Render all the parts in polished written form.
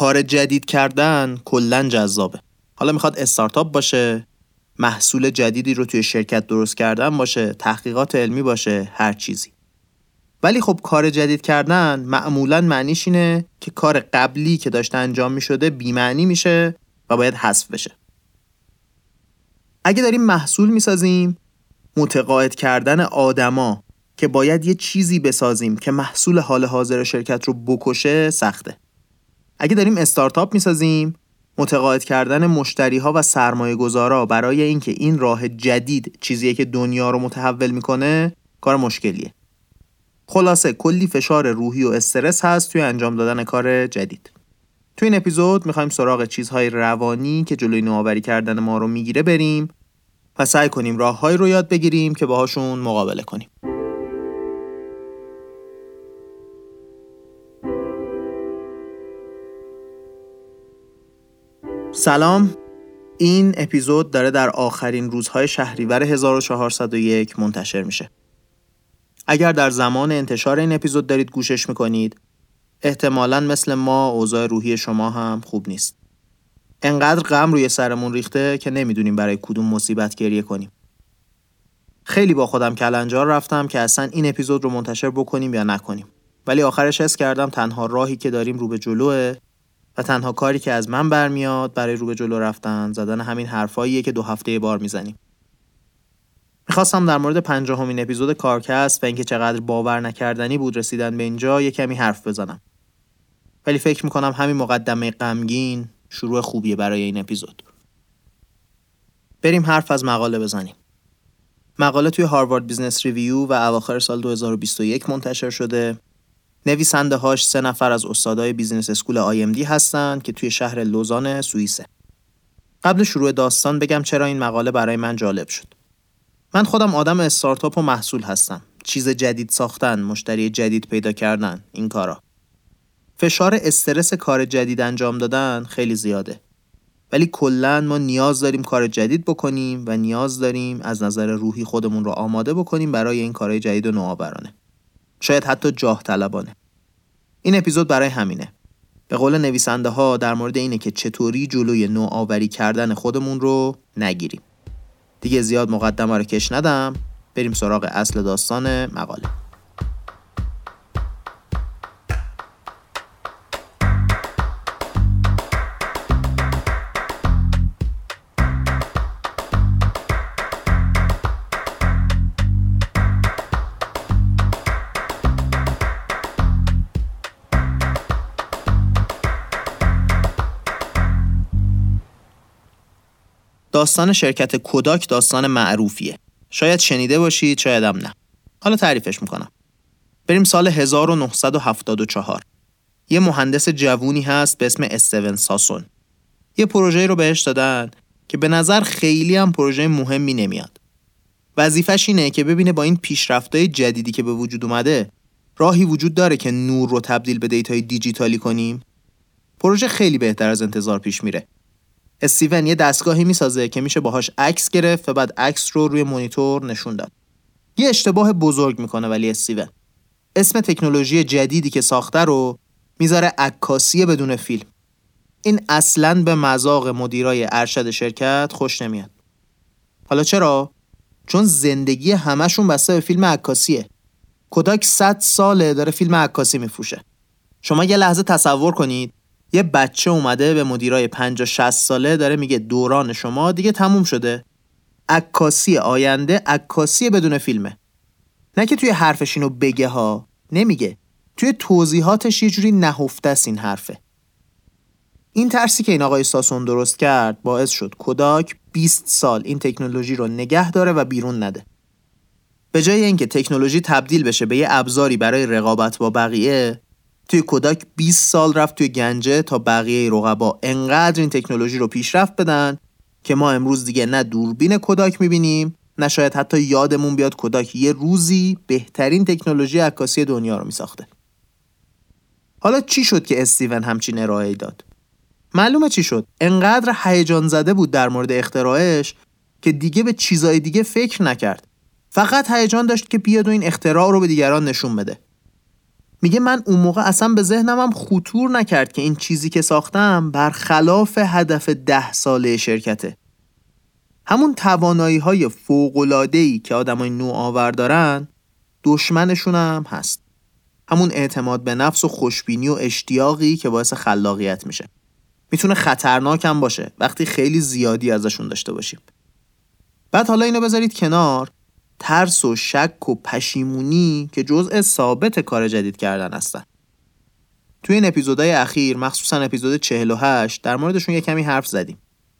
کار جدید کردن کلاً جذابه. حالا میخواد استارتاپ باشه، محصول جدیدی رو توی شرکت درست کردن باشه، تحقیقات علمی باشه، هر چیزی. ولی خب کار جدید کردن معمولاً معنیش اینه که کار قبلی که داشته انجام میشده بی‌معنی میشه و باید حذف بشه. اگه داریم محصول میسازیم، متقاعد کردن آدما که باید یه چیزی بسازیم که محصول حال حاضر شرکت رو بکشه سخته. اگه داریم استارتاپ میسازیم، متقاعد کردن مشتری‌ها و سرمایه‌گذارا برای اینکه این راه جدید چیزیه که دنیا رو متحول میکنه کار مشکلیه. خلاصه کلی فشار روحی و استرس هست توی انجام دادن کار جدید. توی این اپیزود میخوایم سراغ چیزهای روانی که جلوی نوآوری کردن ما رو میگیره بریم و سعی کنیم راه‌هایی رو یاد بگیریم که باهاشون مقابله کنیم. سلام، این اپیزود داره در آخرین روزهای شهریور 1401 منتشر میشه. اگر در زمان انتشار این اپیزود دارید گوشش میکنید، احتمالاً مثل ما اوضاع روحی شما هم خوب نیست. انقدر غم روی سرمون ریخته که نمیدونیم برای کدوم مصیبت گریه کنیم. خیلی با خودم کلنجار رفتم که اصلا این اپیزود رو منتشر بکنیم یا نکنیم. ولی آخرش حس کردم تنها راهی که داریم رو به جلوه و تنها کاری که از من برمیاد برای رو به جلو رفتن زدن همین حرفاییه که 2 هفته بار میزنیم. میخواستم در مورد 50مین اپیزود کارکست و اینکه چقدر باور نکردنی بود رسیدن به اینجا یه کمی حرف بزنم. ولی فکر میکنم همین مقدمه غمگین شروع خوبیه برای این اپیزود. بریم حرف از مقاله بزنیم. مقاله توی هاروارد بیزنس ریویو و اواخر سال 2021 منتشر شده. نویسنده هاش 3 نفر از استادای بیزنس اسکول IMD هستن که توی شهر لوزان سوئیسه. قبل شروع داستان بگم چرا این مقاله برای من جالب شد. من خودم آدم استارتاپ و محصول هستم. چیز جدید ساختن، مشتری جدید پیدا کردن، این کارا. فشار استرس کار جدید انجام دادن خیلی زیاده. ولی کلاً ما نیاز داریم کار جدید بکنیم و نیاز داریم از نظر روحی خودمون رو آماده بکنیم برای این کارهای جدید و نوآورانه. شاید حتی جاه طلبانه. این اپیزود برای همینه. به قول نویسنده ها در مورد اینه که چطوری جلوی نوآوری کردن خودمون رو نگیریم. دیگه زیاد مقدمه رو کش ندم، بریم سراغ اصل داستان مقاله. داستان شرکت کوداک داستان معروفیه. شاید شنیده باشید، شاید هم نه. حالا تعریفش میکنم. بریم سال 1974. یه مهندس جوونی هست به اسم استون ساسون. یه پروژه رو بهش دادن که به نظر خیلی هم پروژه مهمی نمیاد. وظیفش اینه که ببینه با این پیشرفت‌های جدیدی که به وجود اومده، راهی وجود داره که نور رو تبدیل به دیتای دیجیتالی کنیم. پروژه خیلی بهتر از انتظار پیش میره. استیون یه دستگاهی میسازه که میشه باهاش عکس گرفت و بعد عکس رو روی مانیتور نشون داد. یه اشتباه بزرگ میکنه ولی استیون. اسم تکنولوژی جدیدی که ساخته رو میذاره عکاسی بدون فیلم. این اصلاً به مذاق مدیرای ارشد شرکت خوش نمیاد. حالا چرا؟ چون زندگی همشون بسته به فیلم عکاسیه. کوداک 100 ساله داره فیلم عکاسی میفروشه. شما یه لحظه تصور کنید یه بچه اومده به مدیرای 50-60 ساله داره میگه دوران شما دیگه تموم شده. عکاسی آینده عکاسی بدون فیلمه. نه که توی حرفش اینو بگه ها، نمیگه. توی توضیحاتش یه جوری نهفته است این حرفه. این ترسی که این آقای ساسون درست کرد باعث شد کوداک 20 سال این تکنولوژی رو نگه داره و بیرون نده. به جای اینکه تکنولوژی تبدیل بشه به یه ابزاری برای رقابت با بقیه، توی کوداک 20 سال رفت توی گنجه تا بقیه رقبا انقدر این تکنولوژی رو پیشرفت بدن که ما امروز دیگه نه دوربین کوداک میبینیم، نه شاید حتی یادمون بیاد کوداک یه روزی بهترین تکنولوژی عکاسی دنیا رو میساخته. حالا چی شد که استیون همچین ارائه‌ای داد؟ معلومه چی شد. انقدر هیجان زده بود در مورد اختراعش که دیگه به چیزای دیگه فکر نکرد. فقط هیجان داشت که بیاد و این اختراع رو به دیگران نشون بده. میگه من اون موقع اصلا به ذهنم هم خطور نکرد که این چیزی که ساختم برخلاف هدف 10 ساله شرکته. همون توانایی‌های فوق‌العاده‌ای که آدمای نوآور دارن دشمنشون هم هست. همون اعتماد به نفس و خوشبینی و اشتیاقی که باعث خلاقیت میشه. میتونه خطرناک هم باشه وقتی خیلی زیادی ازشون داشته باشیم. بعد حالا اینو بذارید کنار، ترس و شک و پشیمونی که جزء ثابت کار جدید کردن هستن. توی این اپیزودهای اخیر، مخصوصا اپیزود 48، در موردشون یه کمی حرف زدیم.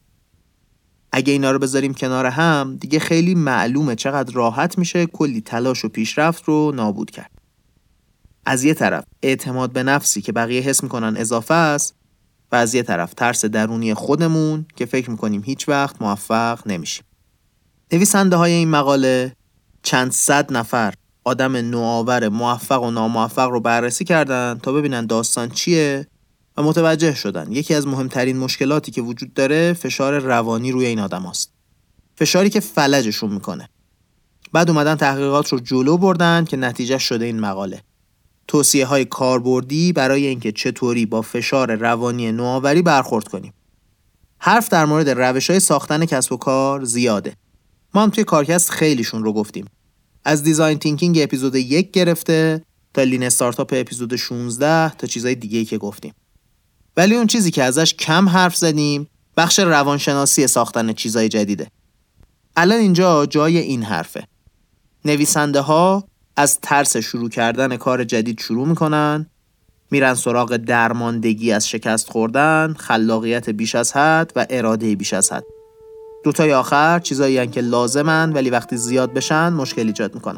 اگه اینا رو بذاریم کنار هم، دیگه خیلی معلومه چقدر راحت میشه کلی تلاش و پیشرفت رو نابود کرد. از یه طرف اعتماد به نفسی که بقیه حس میکنن اضافه است، و از یه طرف ترس درونی خودمون که فکر میکنیم هیچ وقت موفق نمیشیم. نویسنده های این مقاله چند صد نفر آدم نوآور موفق و ناموفق رو بررسی کردن تا ببینن داستان چیه و متوجه شدن یکی از مهمترین مشکلاتی که وجود داره فشار روانی روی این آدم هست. فشاری که فلجشون میکنه. بعد اومدن تحقیقات رو جلو بردن که نتیجه شده این مقاله. توصیه های کاربردی برای اینکه چطوری با فشار روانی نوآوری برخورد کنیم. حرف در مورد روش‌های ساختن کسب و کار زیاده. ما هم توی کارکست خیلیشون رو گفتیم. از دیزاین تینکینگ اپیزود 1 گرفته تا لین استارتاپ اپیزود 16 تا چیزای دیگه‌ای که گفتیم. ولی اون چیزی که ازش کم حرف زدیم بخش روانشناسی ساختن چیزای جدیده. الان اینجا جای این حرفه. نویسنده ها از ترس شروع کردن کار جدید شروع میکنن، میرن سراغ درماندگی از شکست خوردن، خلاقیت بیش از حد و اراده بیش از حد. دوتای آخر چیزایی هن که لازمن ولی وقتی زیاد بشن مشکل ایجاد میکنن.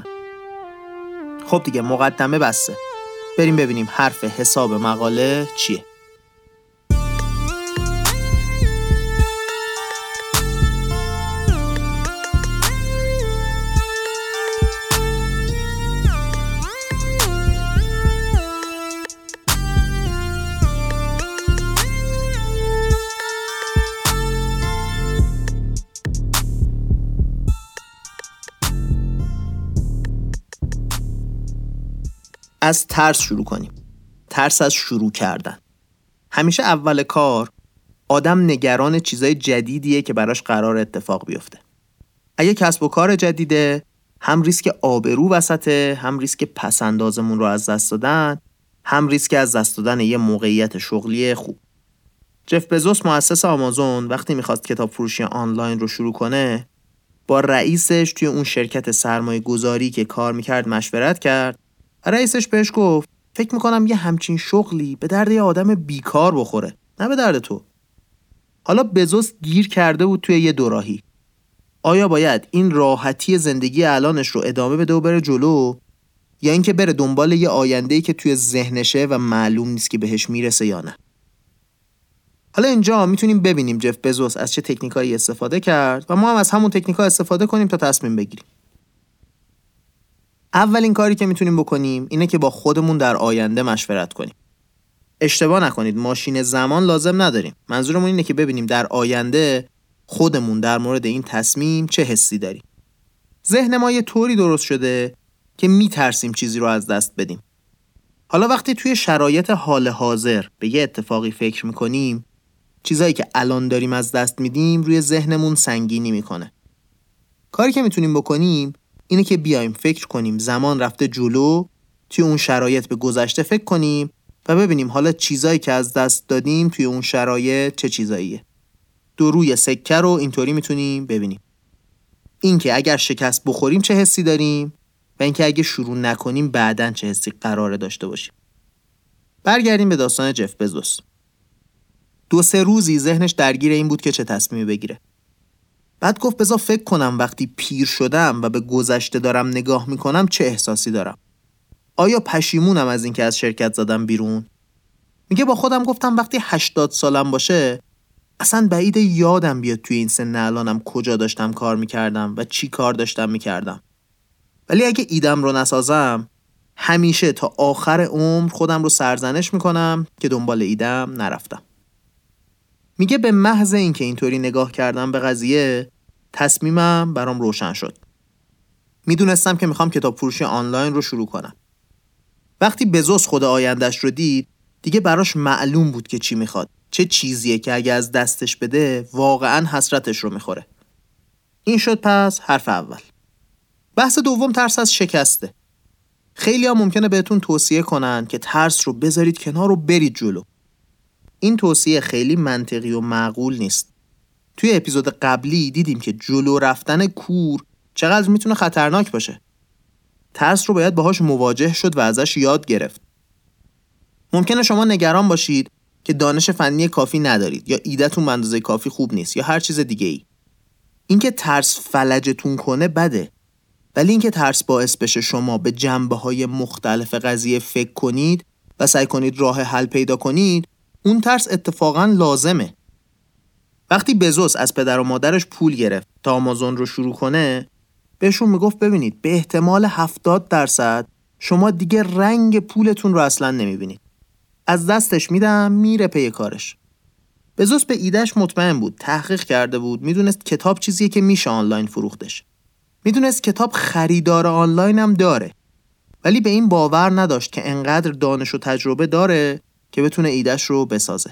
خب دیگه مقدمه بسته. بریم ببینیم حرف حساب مقاله چیه. از ترس شروع کنیم. ترس از شروع کردن. همیشه اول کار آدم نگران چیزای جدیدیه که براش قرار اتفاق بیفته. اگه کسب و کار جدیده، هم ریسک آبرو وسطه، هم ریسک پس اندازمون رو از دست دادن، هم ریسک از دست دادن یه موقعیت شغلی خوب. جف بزوس مؤسس آمازون وقتی میخواست کتاب فروشی آنلاین رو شروع کنه، با رئیسش توی اون شرکت سرمایه گذاری که کار میکرد مشورت کرد. رئیسش بهش گفت فکر میکنم یه همچین شغلی به درد یه آدم بیکار بخوره، نه به درد تو. حالا بزوس گیر کرده بود توی یه دوراهی. آیا باید این راحتی زندگی الانش رو ادامه بده و بره جلو، یا اینکه بره دنبال یه آینده‌ای که توی ذهنشه و معلوم نیست که بهش میرسه یا نه؟ حالا اینجا میتونیم ببینیم جف بزوس از چه تکنیکایی استفاده کرد و ما هم از همون تکنیکا استفاده کنیم تا تصمیم بگیریم. اولین کاری که میتونیم بکنیم اینه که با خودمون در آینده مشورت کنیم. اشتباه نکنید، ماشین زمان لازم نداریم. منظورمون اینه که ببینیم در آینده خودمون در مورد این تصمیم چه حسی داریم. ذهن ما یه طوری درست شده که میترسیم چیزی رو از دست بدیم. حالا وقتی توی شرایط حال حاضر به یه اتفاقی فکر میکنیم، چیزایی که الان داریم از دست میدیم روی ذهنمون سنگینی میکنه. کاری که میتونیم بکنیم اینه که بیایم فکر کنیم زمان رفته جلو، توی اون شرایط به گذشته فکر کنیم و ببینیم حالا چیزایی که از دست دادیم توی اون شرایط چه چیزاییه. دو روی سکه رو اینطوری میتونیم ببینیم. اینکه اگر شکست بخوریم چه حسی داریم و اینکه اگه شروع نکنیم بعداً چه حسی قراره داشته باشیم. برگردیم به داستان جف بزوس. 2-3 روزی ذهنش درگیر این بود که چه تصمیمی بگیره. بعد گفت بذار فکر کنم وقتی پیر شدم و به گذشته دارم نگاه میکنم چه احساسی دارم. آیا پشیمونم از اینکه از شرکت زدم بیرون؟ میگه با خودم گفتم وقتی 80 سالم باشه اصلا بعید یادم بیاد توی این سن الانم کجا داشتم کار میکردم و چی کار داشتم میکردم. ولی اگه ایدم رو نسازم همیشه تا آخر عمر خودم رو سرزنش میکنم که دنبال ایدم نرفتم. میگه به محض اینکه اینطوری نگاه کردم به قضیه تصمیمم برام روشن شد. میدونستم که میخوام کتاب فروشی آنلاین رو شروع کنم. وقتی بزوس خود آیندهش رو دید، دیگه براش معلوم بود که چی میخواد، چه چیزیه که اگه از دستش بده واقعاً حسرتش رو میخوره. این شد پس حرف اول. بحث دوم ترس از شکسته. خیلی ها ممکنه بهتون توصیه کنن که ترس رو بذارید کنار و برید جلو. این توصیه خیلی منطقی و معقول نیست. توی اپیزود قبلی دیدیم که جلو رفتن کور چقدر میتونه خطرناک باشه. ترس رو باید باهاش مواجه شد و ازش یاد گرفت. ممکنه شما نگران باشید که دانش فنی کافی ندارید یا ایده‌تون به اندازه کافی خوب نیست یا هر چیز دیگه ای. اینکه ترس فلجتون کنه بده، ولی اینکه ترس باعث بشه شما به جنبه‌های مختلف قضیه فکر کنید و سعی کنید راه حل پیدا کنید، اون ترس اتفاقاً لازمه. وقتی بزوس از پدر و مادرش پول گرفت تا آمازون رو شروع کنه، بهشون میگفت ببینید به احتمال 70% شما دیگه رنگ پولتون رو اصلاً نمیبینید. از دستش میدم میره پی کارش. بزوس به ایدهش مطمئن بود، تحقیق کرده بود، میدونست کتاب چیزیه که میشه آنلاین فروختش. میدونست کتاب خریدار آنلاین هم داره، ولی به این باور نداشت که انقدر دانش و تجربه داره که بتونه ایدهش رو بسازه.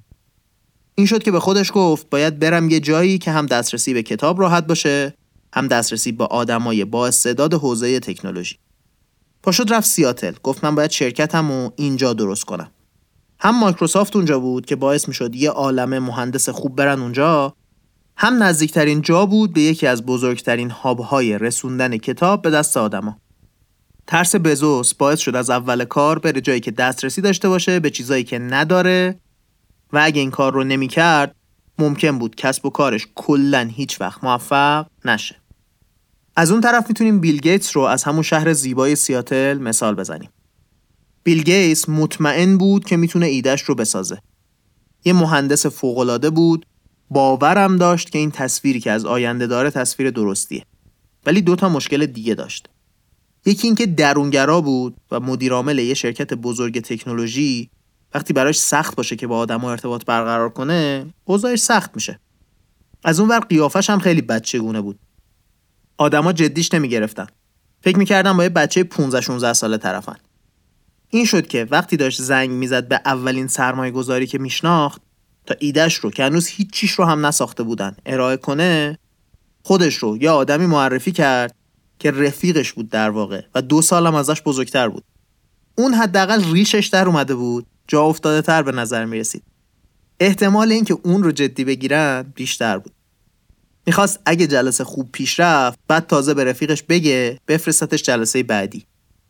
این شد که به خودش گفت باید برم یه جایی که هم دسترسی به کتاب راحت باشه، هم دسترسی به آدمای با استعداد حوزه تکنولوژی. پاشد رفت سیاتل، گفت من باید شرکتمو اینجا درست کنم. هم مایکروسافت اونجا بود که باعث میشد یه عالمه مهندس خوب برن اونجا، هم نزدیکترین جا بود به یکی از بزرگترین هاب‌های رسوندن کتاب به دست آدما. ترس بزوس باعث شد از اول کار بره جایی که دسترسی داشته باشه به چیزایی که نداره و اگه این کار رو نمی‌کرد ممکن بود کسب و کارش کلاً هیچ وقت موفق نشه. از اون طرف میتونیم بیل گیتس رو از همون شهر زیبای سیاتل مثال بزنیم. بیل گیتس مطمئن بود که میتونه ایدهش رو بسازه. یه مهندس فوق‌العاده بود، باورم داشت که این تصویری که از آینده داره تصویر درستیه. ولی 2 مشکل دیگه داشت. یکی این که درونگرا بود و مدیرعامل یه شرکت بزرگ تکنولوژی وقتی براش سخت باشه که با آدم‌ها ارتباط برقرار کنه، اوضاعش سخت میشه. از اون ور قیافش هم خیلی بچگونه بود. آدم‌ها جدیش نمیگرفتن. فکر می‌کردن با یه بچه 15-16 ساله طرفن. این شد که وقتی داشت زنگ میزد به اولین سرمایه‌گذاری که میشناخت تا ایدهش رو که هنوز هیچ چیش رو هم نساخته بودن ارائه کنه، خودش رو یه آدمی معرفی کرد که رفیقش بود در واقع و 2 سال هم ازش بزرگتر بود. اون حداقل ریشش در اومده بود، جا افتاده تر به نظر می رسید. احتمال این که اون رو جدی بگیرن بیشتر بود. میخواست اگه جلسه خوب پیش رفت بعد تازه به رفیقش بگه بفرستتش جلسه بعدی.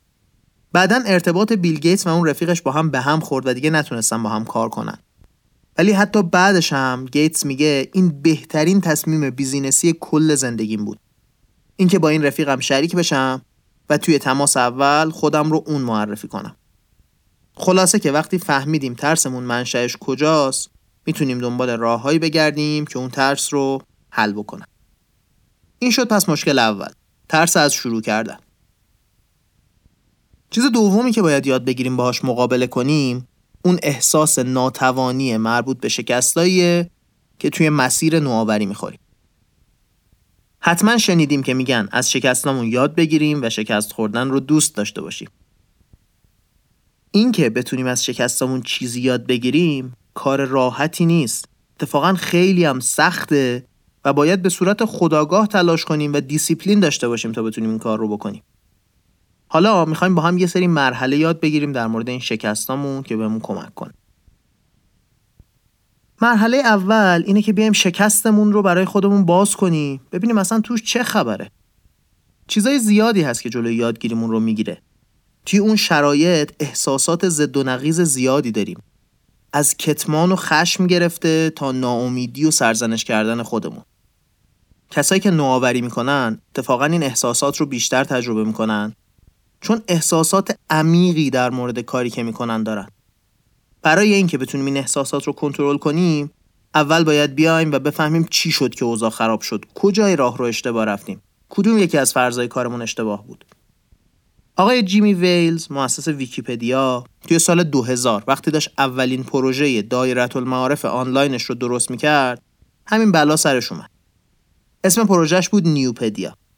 بعدن ارتباط بیل گیتس و اون رفیقش با هم به هم خورد و دیگه نتونستن با هم کار کنن. ولی حتی بعدش هم گیتس میگه این بهترین تصمیم بیزینسی کل زندگیم بود. اینکه با این رفیقم شریک بشم و توی تماس اول خودم رو اون معرفی کنم. خلاصه که وقتی فهمیدیم ترسمون منشأش کجاست، میتونیم دنبال راههایی بگردیم که اون ترس رو حل بکنن. این شد پس مشکل اول، ترس از شروع کردن. چیز دومی که باید یاد بگیریم باهاش مقابله کنیم، اون احساس ناتوانی مربوط به شکستاییه که توی مسیر نوآوری میخوریم. حتما شنیدیم که میگن از شکستامون یاد بگیریم و شکست خوردن رو دوست داشته باشیم. این که بتونیم از شکستامون چیزی یاد بگیریم کار راحتی نیست. اتفاقا خیلی هم سخته و باید به صورت خودآگاه تلاش کنیم و دیسیپلین داشته باشیم تا بتونیم این کار رو بکنیم. حالا میخوایم با هم یه سری مرحله یاد بگیریم در مورد این شکستامون که بهمون کمک کنه. مرحله اول اینه که بیایم شکستمون رو برای خودمون باز کنیم، ببینیم اصلا توش چه خبره. چیزای زیادی هست که جلوی یادگیریمون رو میگیره. توی اون شرایط احساسات ضد و نقیض زیادی داریم. از کتمان و خشم گرفته تا ناامیدی و سرزنش کردن خودمون. کسایی که نوآوری میکنن اتفاقا این احساسات رو بیشتر تجربه میکنن، چون احساسات عمیقی در مورد کاری که میکنن دارن. برای اینکه بتونیم این احساسات رو کنترل کنیم، اول باید بیایم و بفهمیم چی شد که اوضاع خراب شد، کجای راه رو اشتباه رفتیم، کدوم یکی از فرضای کارمون اشتباه بود. آقای جیمی ویلز، مؤسس ویکی‌پدیا، توی سال 2000 وقتی داشت اولین پروژه دایرةالمعارف آنلاینش رو درست میکرد، همین بلا سرش اومد. اسم پروژهش بود نیوپدیا.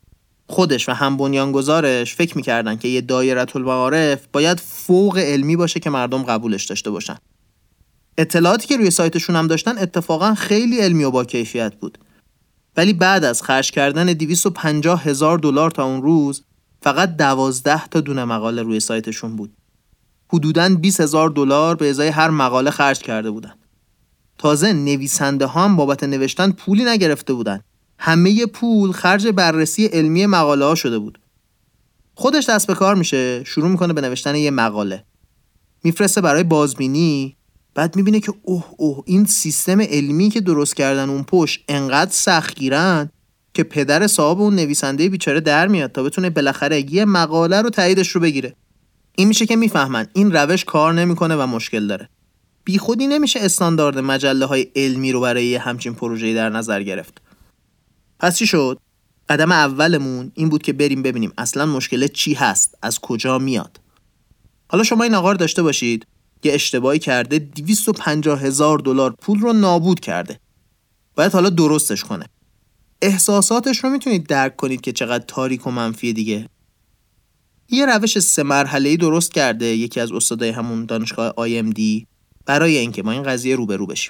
خودش و هم بنیانگذارش فکر میکردن که یه دایرةالمعارف باید فوق علمی باشه که مردم قبولش داشته باشن. اطلاعاتی که روی سایتشون هم داشتن اتفاقا خیلی علمی و با کیفیت بود. ولی بعد از خرج کردن 250,000 دلار تا اون روز فقط 12 تا دونه مقاله روی سایتشون بود. حدوداً 20,000 دلار به ازای هر مقاله خرج کرده بودن. تازه نویسنده ها هم بابت نوشتن پولی نگرفته بودن. همه پول خرج بررسی علمی مقاله ها شده بود. خودش دست به کار میشه، شروع میکنه به نوشتن یه مقاله. میفرسته برای بازبینی، بعد میبینه که اوه این سیستم علمی که درست کردن اون پشت انقدر سختگیرن که پدر صاحب اون نویسنده بیچاره در میاد تا بتونه بالاخره یه مقاله رو تاییدش رو بگیره. این میشه که میفهمن این روش کار نمیکنه و مشکل داره. بی خودی نمیشه استاندارد مجله های علمی رو برای همچین پروژه‌ای در نظر گرفت. پس چی شد؟ قدم اولمون این بود که بریم ببینیم اصلا مشکل چی هست، از کجا میاد. حالا شما این آقا رو داشته باشید یه اشتباهی کرده، 250,000 دلار پول رو نابود کرده. باید حالا درستش کنه. احساساتش رو میتونید درک کنید که چقدر تاریک و منفی دیگه. یه روش 3 مرحله‌ای درست کرده یکی از استادای همون دانشگاه IMD برای اینکه ما این قضیه روبرو بشیم.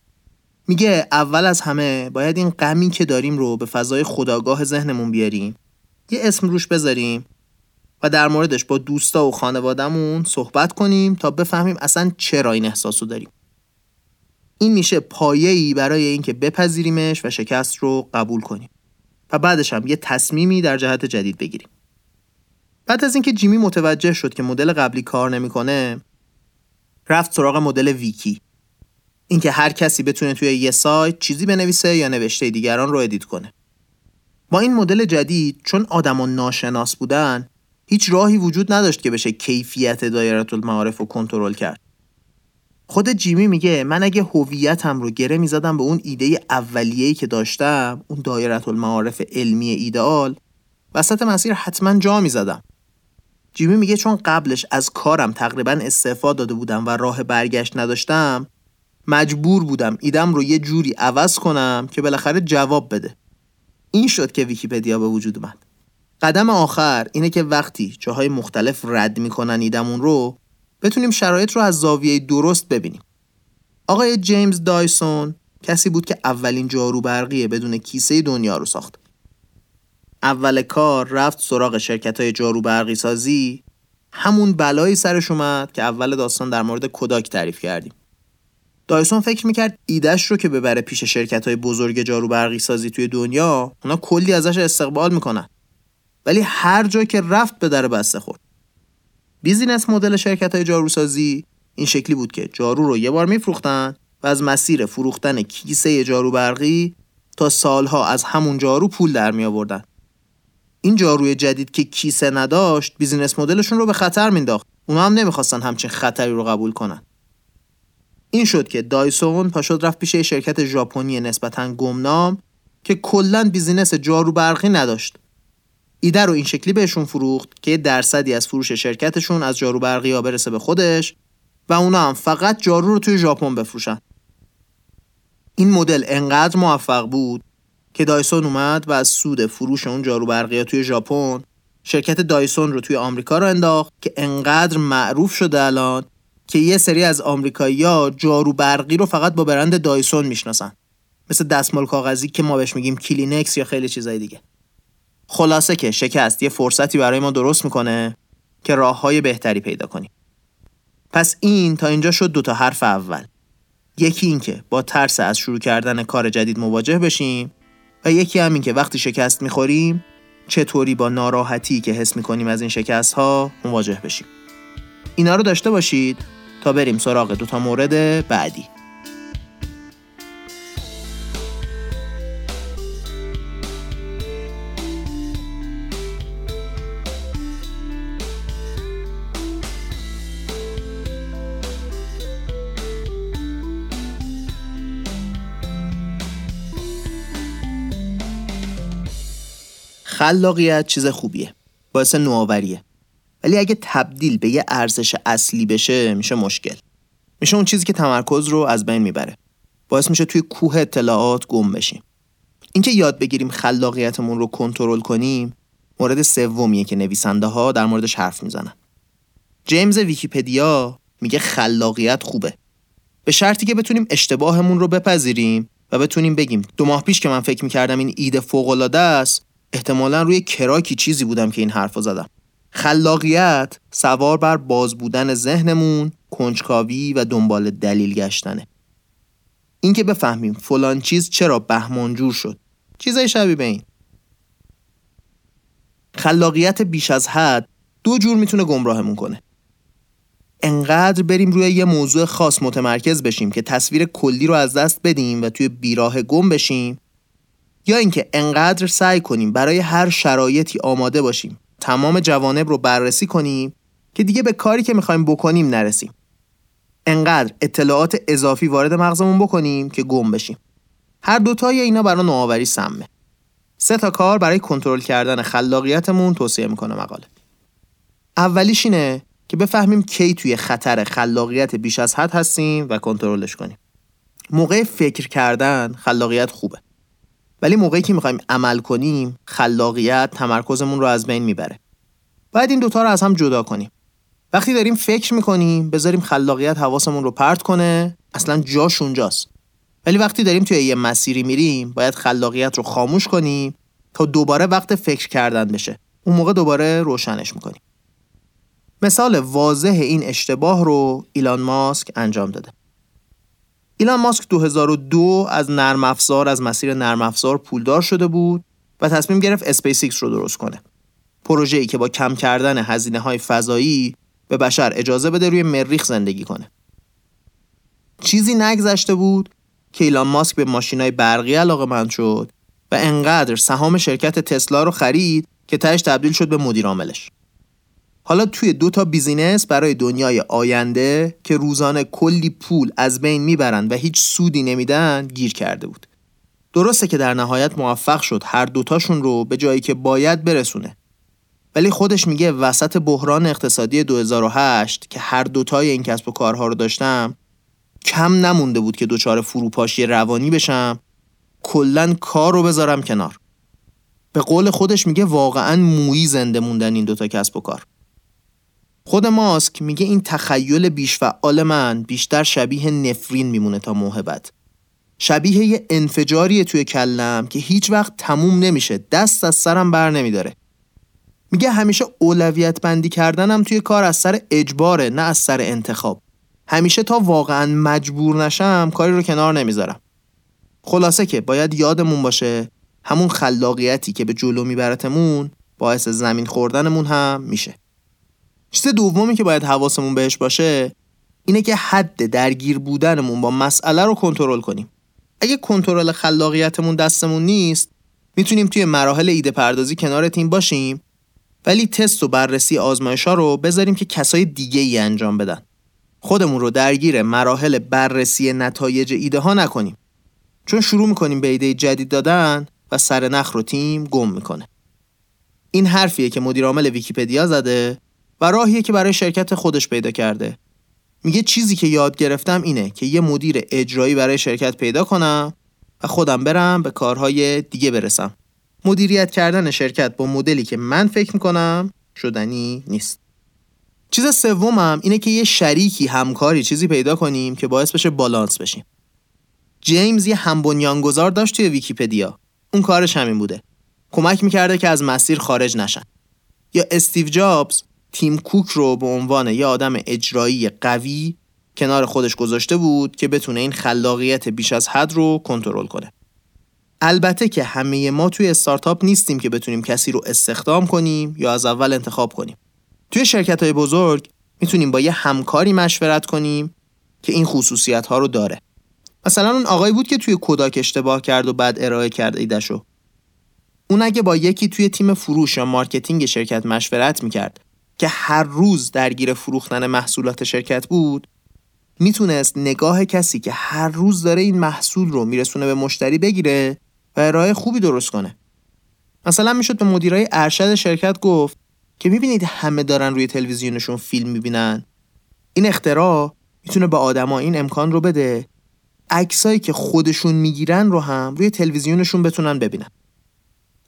میگه اول از همه باید این غمی که داریم رو به فضای خودآگاه ذهنمون بیاریم، یه اسم روش بذاریم و در موردش با دوستا و خانواده‌مون صحبت کنیم تا بفهمیم اصلا چرا این احساسو داریم. این میشه پایه‌ای برای اینکه بپذیریمش و شکست رو قبول کنیم و بعدش هم یه تصمیمی در جهت جدید بگیریم. بعد از اینکه جیمی متوجه شد که مدل قبلی کار نمی‌کنه، رفت سراغ مدل ویکی. اینکه هر کسی بتونه توی یه سایت چیزی بنویسه یا نوشته دیگران رو ادیت کنه. با این مدل جدید چون آدما ناشناس بودن، هیچ راهی وجود نداشت که بشه کیفیت دایرةالمعارف رو کنترل کرد. خود جیمی میگه من اگه هویتم رو گره میزدم به اون ایده اولیه‌ای که داشتم، اون دایرةالمعارف علمی ایدئال، وسط مسیر حتما جا میزدم. جیمی میگه چون قبلش از کارم تقریبا استعفا داده بودم و راه برگشت نداشتم، مجبور بودم ایدم رو یه جوری عوض کنم که بالاخره جواب بده. این شد که ویکی‌پدیا به وجود اومد. قدم آخر اینه که وقتی جاهای مختلف رد میکنن ایدمون رو، بتونیم شرایط رو از زاویه درست ببینیم. آقای جیمز دایسون کسی بود که اولین جارو برقی بدون کیسه دنیا رو ساخت. اول کار رفت سراغ شرکت‌های جارو برقی سازی، همون بلایی سرش اومد که اول داستان در مورد کوداک تعریف کردیم. دایسون فکر میکرد ایدهش رو که ببره پیش شرکت‌های بزرگ جارو برقی سازی توی دنیا، اونا کلی ازش استقبال میکنن. ولی هر جا که رفت به در بسته خورد. بیزینس مدل شرکت‌های جاروسازی این شکلی بود که جارو رو یه بار میفروختن و از مسیر فروختن کیسه جارو برقی تا سالها از همون جارو پول در می آوردن. این جاروی جدید که کیسه نداشت بیزینس مدلشون رو به خطر مینداخت. اونا هم نمیخواستن همچین خطری رو قبول کنن. این شد که دایسون پاشد رفت پیش شرکت ژاپنی نسبتاً گمنام که کلاً بیزینس جارو برقی نداشت. ایده رو این شکلی بهشون فروخت که درصدی از فروش شرکتشون از جارو برقی ها برسه به خودش و اونا هم فقط جارو رو توی ژاپن بفروشن. این مدل انقدر موفق بود که دایسون اومد و از سود فروش اون جارو برقی ها توی ژاپن شرکت دایسون رو توی آمریکا رو انداخت که انقدر معروف شده الان که یه سری از آمریکایی‌ها جارو برقی رو فقط با برند دایسون میشناسن، مثل دستمال کاغذی که ما بهش میگیم کلینکس یا خیلی چیزای دیگه. خلاصه که شکست یه فرصتی برای ما درست میکنه که راه‌های بهتری پیدا کنیم. پس این تا اینجا شد 2 حرف اول. یکی این که با ترس از شروع کردن کار جدید مواجه بشیم و یکی هم این که وقتی شکست میخوریم چطوری با ناراحتی که حس میکنیم از این شکست ها مواجه بشیم. اینا رو داشته باشید تا بریم سراغ 2 مورد بعدی. خلاقیت چیز خوبیه، باعث نوآوریه، ولی اگه تبدیل به یه ارزش اصلی بشه میشه مشکل. میشه اون چیزی که تمرکز رو از بین میبره. باعث میشه توی کوه اطلاعات گم بشیم. اینکه یاد بگیریم خلاقیتمون رو کنترل کنیم مورد سومیه که نویسنده ها در موردش حرف میزنن. جیمز ویکی‌پدیا میگه خلاقیت خوبه، به شرطی که بتونیم اشتباهمون رو بپذیریم و بتونیم بگیم 2 ماه پیش که من فکر میکردم این ایده فوق‌العاده است، احتمالاً روی کراکی چیزی بودم که این حرفو زدم. خلاقیت سوار بر باز بودن ذهنمون، کنجکاوی و دنبال دلیل گشتنه. این که بفهمیم فلان چیز چرا بهمانجور شد، چیزای شبیه به این. خلاقیت بیش از حد 2 جور میتونه گمراهمون کنه. انقدر بریم روی یه موضوع خاص متمرکز بشیم که تصویر کلی رو از دست بدیم و توی بیراه گم بشیم، یا اینکه انقدر سعی کنیم برای هر شرایطی آماده باشیم، تمام جوانب رو بررسی کنیم که دیگه به کاری که میخوایم بکنیم نرسیم. انقدر اطلاعات اضافی وارد مغزمون بکنیم که گم بشیم. هر دوتای اینا برای نوآوری سمه. 3 تا کار برای کنترل کردن خلاقیتمون توصیه میکنه مقاله. اولیش اینه که بفهمیم کی توی خطر خلاقیت بیش از حد هستیم و کنترلش کنیم. موقع فکر کردن خلاقیت خوبه، ولی موقعی که میخوایم عمل کنیم خلاقیت تمرکزمون رو از بین میبره. باید این دوتا رو از هم جدا کنیم. وقتی داریم فکر میکنیم بذاریم خلاقیت حواسمون رو پرت کنه، اصلا جاش اونجاست. ولی وقتی داریم توی یه مسیری میریم باید خلاقیت رو خاموش کنیم تا دوباره وقت فکر کردن بشه. اون موقع دوباره روشنش میکنیم. مثال واضح این اشتباه رو ایلان ماسک انجام داده. ایلان ماسک 2002 از نرم افزار، از مسیر نرم افزار پولدار شده بود و تصمیم گرفت اسپیس ایکس رو درست کنه. پروژه‌ای که با کم کردن هزینه‌های فضایی به بشر اجازه بده روی مریخ زندگی کنه. چیزی نگذشته بود که ایلان ماسک به ماشینای برقی علاقه‌مند شد و انقدر سهام شرکت تسلا رو خرید که تهش تبدیل شد به مدیر عاملش. حالا توی 2 تا بیزینس برای دنیای آینده که روزانه کلی پول از بین میبرن و هیچ سودی نمیدن گیر کرده بود. درسته که در نهایت موفق شد هر دوتاشون رو به جایی که باید برسونه. ولی خودش میگه وسط بحران اقتصادی 2008 که هر دوتای این کسب و کارها رو داشتم، کم نمونده بود که دچار فروپاشی روانی بشم، کلاً کار رو بذارم کنار. به قول خودش میگه واقعاً مویی زنده موندن این 2 تا کسب و کار. خود ماسک میگه این تخیل بیش‌فعال من بیشتر شبیه نفرین میمونه تا موهبت. شبیه یه انفجاریه توی کلم که هیچ وقت تموم نمیشه، دست از سرم بر نمیداره. میگه همیشه اولویت بندی کردنم توی کار از سر اجباره، نه از سر انتخاب. همیشه تا واقعا مجبور نشم کاری رو کنار نمیذارم. خلاصه که باید یادمون باشه همون خلاقیتی که به جلو میبرتمون باعث زمین خوردنمون هم میشه. چیز دومی که باید حواسمون بهش باشه اینه که حد درگیر بودنمون با مسئله رو کنترل کنیم. اگه کنترل خلاقیتمون دستمون نیست، میتونیم توی مراحل ایده پردازی کنار تیم باشیم، ولی تست و بررسی آزمایش‌ها رو بذاریم که کسای دیگه‌ای انجام بدن. خودمون رو درگیر مراحل بررسی نتایج ایده ها نکنیم، چون شروع میکنیم به ایده جدید دادن و سرنخ رو تیم گم میکنه. این حرفیه که مدیر عامل ویکی‌پدیا زده و راهیه که برای شرکت خودش پیدا کرده. میگه چیزی که یاد گرفتم اینه که یه مدیر اجرایی برای شرکت پیدا کنم و خودم برم به کارهای دیگه برسم. مدیریت کردن شرکت با مدلی که من فکر میکنم شدنی نیست. چیز سومم اینه که یه شریکی، همکاری، چیزی پیدا کنیم که باعث بشه بالانس بشیم. جیمز یه همبنیانگذار داشت توی ویکی‌پدیا. اون کارش همین بوده. کمک میکرده که از مسیر خارج نشن. یا استیو جابز تیم کوک رو به عنوان یه آدم اجرایی قوی کنار خودش گذاشته بود که بتونه این خلاقیت بیش از حد رو کنترل کنه. البته که همه ما توی استارتاپ نیستیم که بتونیم کسی رو استخدام کنیم یا از اول انتخاب کنیم. توی شرکت‌های بزرگ میتونیم با یه همکاری مشورت کنیم که این خصوصیت‌ها رو داره. مثلا اون آقایی بود که توی کوداک اشتباه کرد و بعد ارائه کرد ایده‌شو. اون اگه با یکی توی تیم فروش یا مارکتینگ شرکت مشورت میکرد که هر روز درگیر فروختن محصولات شرکت بود، میتونست نگاه کسی که هر روز داره این محصول رو میرسونه به مشتری بگیره و ارائه خوبی درست کنه. مثلا میشد به مدیرای ارشد شرکت گفت که میبینید همه دارن روی تلویزیونشون فیلم میبینن. این اختراع میتونه به آدما این امکان رو بده عکسایی که خودشون میگیرن رو هم روی تلویزیونشون بتونن ببینن.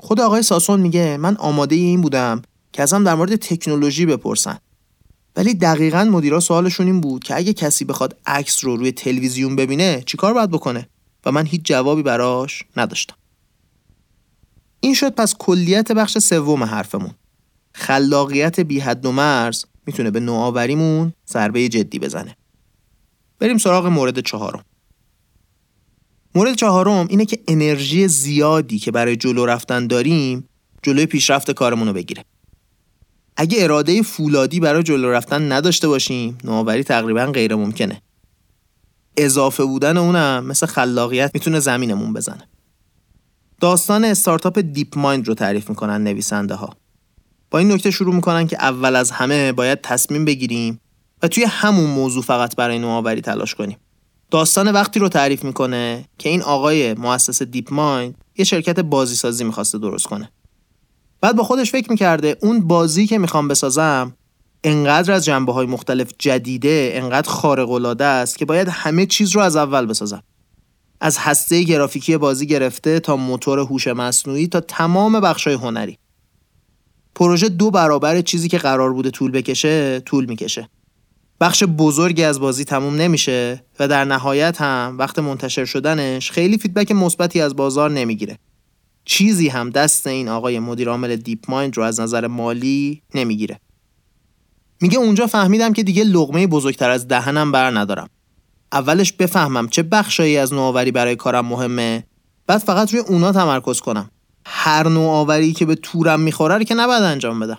خود آقای ساسون میگه من آماده این بودم که ازم در مورد تکنولوژی بپرسن، ولی دقیقاً مدیرا سوالشون این بود که اگه کسی بخواد عکس رو روی تلویزیون ببینه چیکار باید بکنه و من هیچ جوابی براش نداشتم. این شد پس کلیت بخش سوم حرفمون. خلاقیت بی حد و مرز میتونه به نوآوریمون ضربه جدی بزنه. بریم سراغ مورد چهارم. مورد چهارم اینه که انرژی زیادی که برای جلو رفتن داریم جلوی پیشرفت کارمون رو بگیره. اگه اراده فولادی برای جلو رفتن نداشته باشیم، نوآوری تقریبا غیر ممکنه. اضافه بودن اونم مثل خلاقیت میتونه زمینمون بزنه. داستان استارتاپ دیپ مایند رو تعریف میکنن نویسنده ها. با این نکته شروع میکنن که اول از همه باید تصمیم بگیریم و توی همون موضوع فقط برای نوآوری تلاش کنیم. داستان وقتی رو تعریف میکنه که این آقای مؤسس دیپ مایند یه شرکت بازی سازی میخواسته درست کنه. بعد با خودش فکر میکرده اون بازی که میخوام بسازم انقدر از جنبه‌های مختلف جدیده، انقدر خارق‌العاده است که باید همه چیز رو از اول بسازم. از هسته گرافیکی بازی گرفته تا موتور هوش مصنوعی تا تمام بخش‌های هنری. پروژه 2 برابر چیزی که قرار بوده طول میکشه. بخش بزرگی از بازی تموم نمیشه و در نهایت هم وقت منتشر شدنش خیلی فیدبک مثبتی از بازار نمیگیره. چیزی هم دست این آقای مدیر عامل دیپ مایند رو از نظر مالی نمیگیره. میگه اونجا فهمیدم که دیگه لقمه بزرگتر از دهنم بر ندارم. اولش بفهمم چه بخشایی از نوآوری برای کارم مهمه، بعد فقط روی اونا تمرکز کنم. هر نوآوری که به تورم میخوره رو که نباید انجام بدم.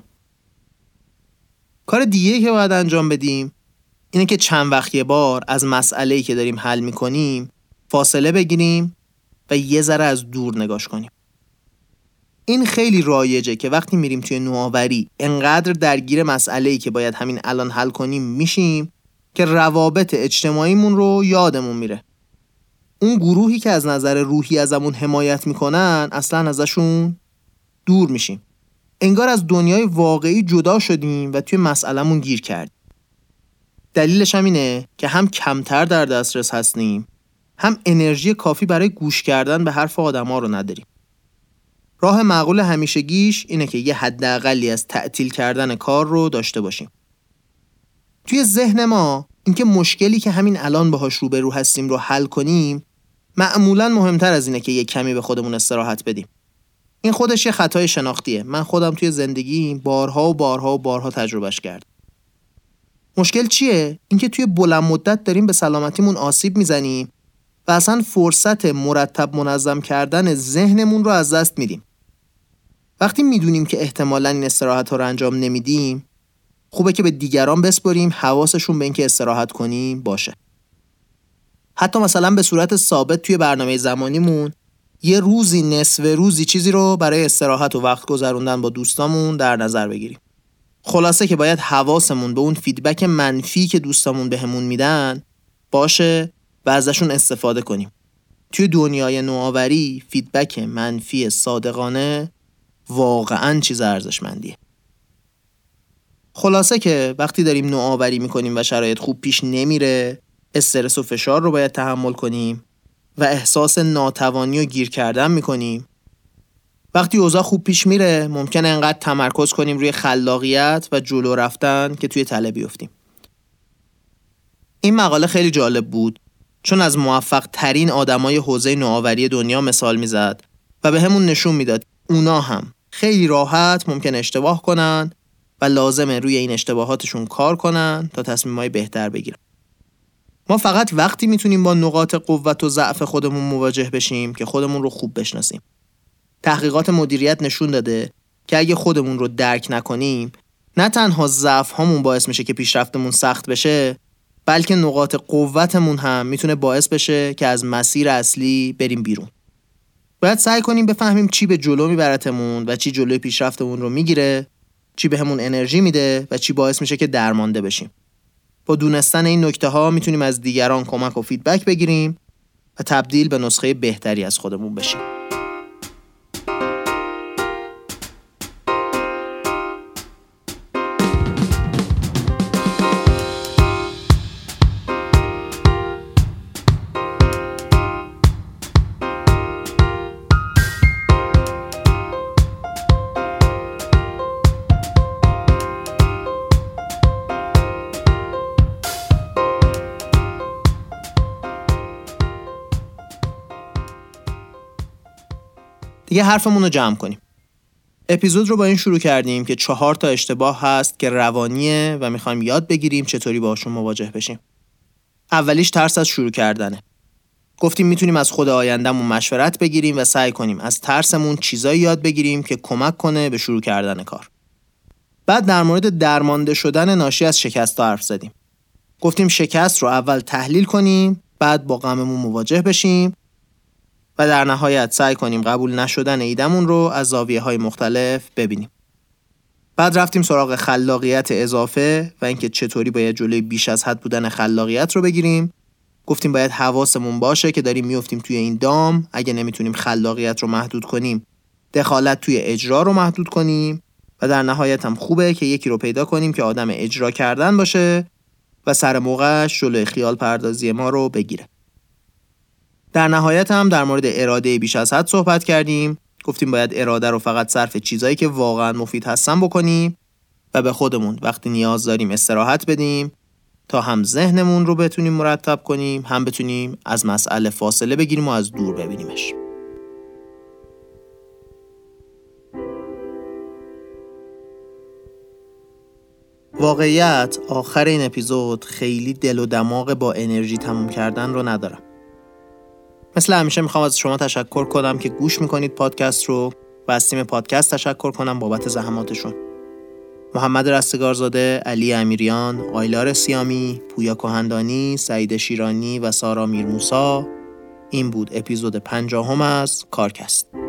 کار دیگه که باید انجام بدیم اینه که چند وقت یه بار از مسئله‌ای که داریم حل میکنیم فاصله بگیریم و یه ذره از دور نگاش کنیم. این خیلی رایجه که وقتی میریم توی نوآوری انقدر درگیر مسئله‌ای که باید همین الان حل کنیم میشیم که روابط اجتماعیمون رو یادمون میره. اون گروهی که از نظر روحی ازمون حمایت میکنن اصلا ازشون دور میشیم. انگار از دنیای واقعی جدا شدیم و توی مسئله‌مون گیر کردیم. دلیلش هم اینه که هم کمتر در دسترس هستیم، هم انرژی کافی برای گوش کردن به حرف آدما رو نداریم. راه معقول همیشگیش اینه که یه حداقلی از تعطیل کردن کار رو داشته باشیم. توی ذهن ما اینکه مشکلی که همین الان باهاش روبرو هستیم رو حل کنیم معمولاً مهمتر از اینه که یه کمی به خودمون استراحت بدیم. این خودش یه خطای شناختیه. من خودم توی زندگیم بارها تجربهش کردم. مشکل چیه؟ اینکه توی بلند مدت داریم به سلامتیمون آسیب میزنیم و اصلا فرصت مرتب منظم کردن ذهنمون رو از دست میدیم. وقتی میدونیم که احتمالاً این استراحت ها رو انجام نمیدیم، خوبه که به دیگران بسپاریم حواسشون به اینکه استراحت کنیم باشه. حتی مثلا به صورت ثابت توی برنامه زمانیمون یه روزی، نصف روزی چیزی رو برای استراحت و وقت گذروندن با دوستامون در نظر بگیریم. خلاصه که باید حواسمون به اون فیدبک منفی که دوستامون بهمون میدن باشه و ازشون استفاده کنیم. توی دنیای نوآوری فیدبک منفی صادقانه واقعاً چیز ارزشمندیه. خلاصه که وقتی داریم نوآوری میکنیم و شرایط خوب پیش نمیره، استرس و فشار رو باید تحمل کنیم و احساس ناتوانی و گیر کردن میکنیم. وقتی اوضاع خوب پیش میره ممکنه انقدر تمرکز کنیم روی خلاقیت و جلو رفتن که توی تله بیفتیم. این مقاله خیلی جالب بود چون از موفق ترین آدمای حوزه نوآوری دنیا مثال میزد و به همون نشون میداد اونا هم خیلی راحت ممکن اشتباه کنن و لازمه روی این اشتباهاتشون کار کنن تا تصمیمای بهتر بگیرن. ما فقط وقتی میتونیم با نقاط قوت و ضعف خودمون مواجه بشیم که خودمون رو خوب بشناسیم. تحقیقات مدیریت نشون داده که اگه خودمون رو درک نکنیم، نه تنها ضعف هامون باعث میشه که پیشرفتمون سخت بشه، بلکه نقاط قوتمون هم میتونه باعث بشه که از مسیر اصلی بریم بیرون. باید سعی کنیم بفهمیم چی به جلو میبرتمون و چی جلوی پیشرفتمون رو میگیره، چی بهمون انرژی میده و چی باعث میشه که درمانده بشیم. با دونستن این نکته ها میتونیم از دیگران کمک و فیدبک بگیریم و تبدیل به نسخه بهتری از خودمون بشیم. دیگه حرفمون رو جمع کنیم. اپیزود رو با این شروع کردیم که 4 اشتباه هست که روانیه و میخوایم یاد بگیریم چطوری باهاشون مواجه بشیم. اولیش ترس از شروع کردنه. گفتیم میتونیم از خود آیندهمون مشورت بگیریم و سعی کنیم از ترسمون چیزایی یاد بگیریم که کمک کنه به شروع کردن کار. بعد در مورد درمانده شدن ناشی از شکست حرف زدیم. گفتیم شکست رو اول تحلیل کنیم، بعد با غممون مواجه بشیم و در نهایت سعی کنیم قبول نشدن ایدمون رو از زاویه‌های مختلف ببینیم. بعد رفتیم سراغ خلاقیت اضافه و اینکه چطوری باید جلوی بیش از حد بودن خلاقیت رو بگیریم. گفتیم باید حواسمون باشه که داریم میافتیم توی این دام، اگه نمیتونیم خلاقیت رو محدود کنیم، دخالت توی اجرا رو محدود کنیم و در نهایت هم خوبه که یکی رو پیدا کنیم که آدم اجرا کردن باشه و سر موقعش جلوی خیال پردازی ما رو بگیره. در نهایت هم در مورد اراده بیش از حد صحبت کردیم. گفتیم باید اراده رو فقط صرف چیزایی که واقعا مفید هستن بکنیم و به خودمون وقتی نیاز داریم استراحت بدیم تا هم ذهنمون رو بتونیم مرتب کنیم، هم بتونیم از مسئله فاصله بگیریم و از دور ببینیمش. واقعیت آخر این اپیزود خیلی دل و دماغ با انرژی تموم کردن رو ندارم. مثل همیشه میخوام از شما تشکر کنم که گوش میکنید پادکست رو و از تیم پادکست تشکر کنم بابت زحماتشون. محمد رستگارزاده، علی امیریان، آیلار سیامی، پویا کهندانی، سعید شیرانی و سارا میرموسا. این بود اپیزود 50 از کارکست.